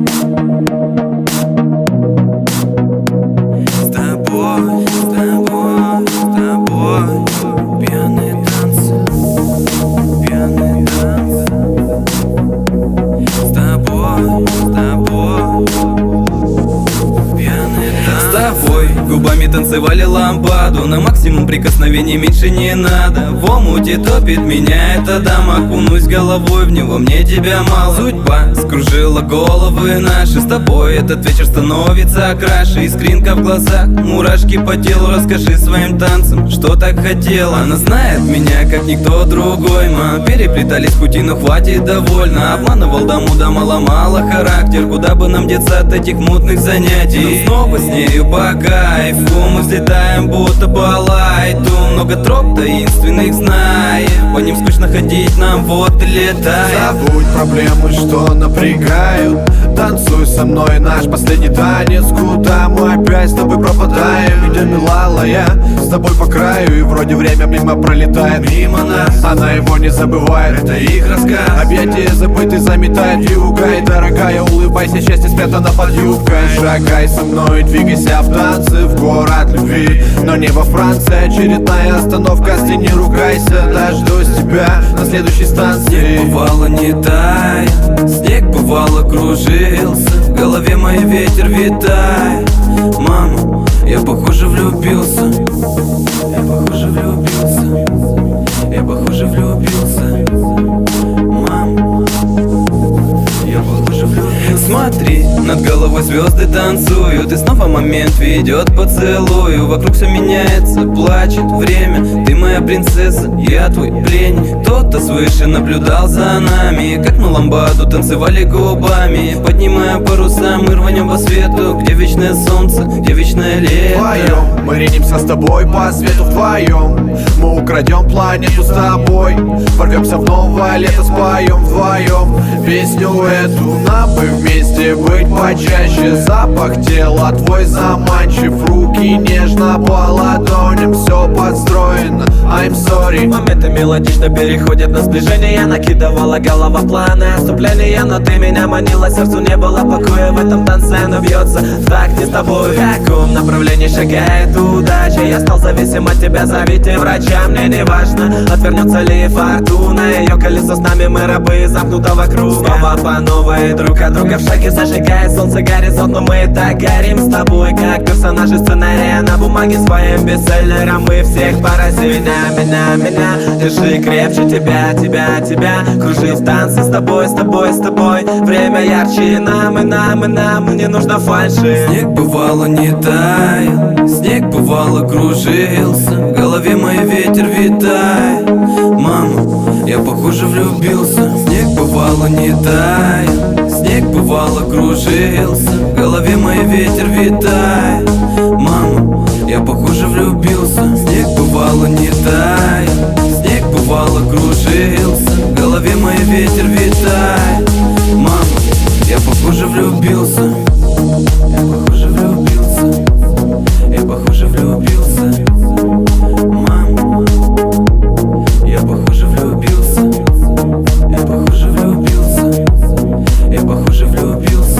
Пьяные танцы, пьяные танцы. С тобой, пьяные танцы. С тобой губами танцевали ламбаду. На максимум прикосновений меньше не надо. В омуте топит меня эта дама. Окунусь головой в него, мне тебя мало. Судьба скружила головы наши. С тобой этот вечер становится краше. Искринка в глазах, мурашки по телу. Расскажи своим танцам, что так хотела. Она знает меня, как никто другой. Мы переплетались пути, но хватит, довольно. Обманывал даму, ломала характер. Куда бы нам деться от этих мутных занятий? Но снова с нею по кайфу. Мы взлетаем, будто по лайту. Много троп таинственных знаем. По ним скучно ходить нам, вот и летай. Забудь проблемы, что напрягают. Танцуй со мной наш последний танец. Куда мы опять с тобой пропадаем? Идем, милая, с тобой по краю. И вроде время мимо пролетает. Мимо нас, она его не забывает. это их рассказ. Объятия забытый заметает вьюга. И дорогая, улыбайся, счастье спрятано под юбкой. Шагай со мной, двигайся в танцы. В город любви, но не во Франции. Очередная остановка, стени, ругайся. Дождусь тебя на следующей станции. Снег бывало не тает, снег бывало кружился. В голове мой ветер витает. Мама, я похоже влюбился. Я похоже влюбился. Я похоже влюбился. Мама, я похоже влюбился. Смотри, над головой звезды танцуют. И снова момент ведет поцелую. Вокруг все меняется, плачет время. Ты моя принцесса, я твой пленник. Кто-то свыше наблюдал за нами, как мы ламбаду танцевали губами. Поднимая паруса, мы рванем по свету. Где вечное солнце, где вечное лето. Вдвоем мы ринемся с тобой по свету. Вдвоем мы украдем планету с тобой. Ворвемся в новое лето, споем вдвоем песню эту. Нам бы вместе быть почаще. Запах тела твой заманчив. Руки нежно по ладоням. Все подстроено, I'm sorry. Моменты мелодично переходят на сближение. Накидывала голова планы отступления. Но ты меня манила, сердцу не было покоя. В этом танце оно бьется в такте с тобой. В каком направлении шагает удача? Я стал зависим от тебя, зовите врача. Мне не важно, отвернется ли фортуна. Ее колесо с нами, мы рабы замкнутого круга. Снова по новой, друг от друга в шаге. Зажигает солнце горизонт, но мы и так горим с тобой. Как персонажи сценария на бумаге своим бестселлером. Мы всех поразили. Меня, держи крепче тебя. Кружи в танце с тобой. Время ярче нам, не нужно фальши. Снег бывало не таял, снег бывало кружился. В голове мой ветер витает. Мама, я похоже влюбился. Снег бывало не таял, снег бывало кружился. В голове мой ветер витает. Мама, я похоже влюбился. Снег бывало не таял, снег бывало кружился. В голове мой ветер витает. Мама, я похоже влюбился. Я похоже влюбился. Я похоже влюбился. Мама, я похоже влюбился. Я похоже влюбился. Я похоже влюбился.